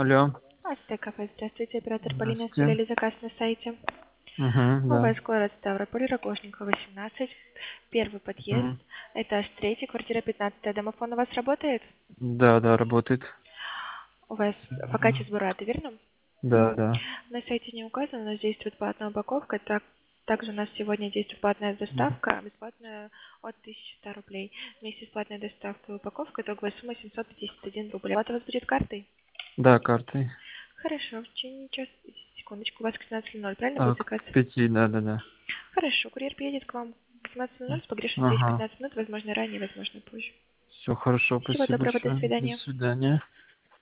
Алло. Астек кафе, здравствуйте, оператор Полина, Здравствуйте. оставляли заказ на сайте. Угу, У да. вас город Ставрополь, Рогожникова, 18, первый подъезд, Мгм. этаж 3, квартира 15. Домофон у вас работает? Да, да, работает. У вас фокаччи Мгм. с бураты, верно? Да, да. На сайте не указано, но действует платная упаковка. Также у нас сегодня действует платная Мгм. доставка, бесплатная от 1100 рублей. Вместе с платной доставкой и упаковкой итоговая сумма 751 рубль. Оплата у вас будет картой? Да, картой. Хорошо, в течение часа, секундочку, у вас к 17:00, правильно А, будет к заказ? 5, да, да, да. Хорошо, курьер приедет к вам к 17:00 с погрешностью через Ага. 15 минут, возможно ранее, возможно позже. Все хорошо, Всего спасибо доброго, до большое. До свидания. свидания.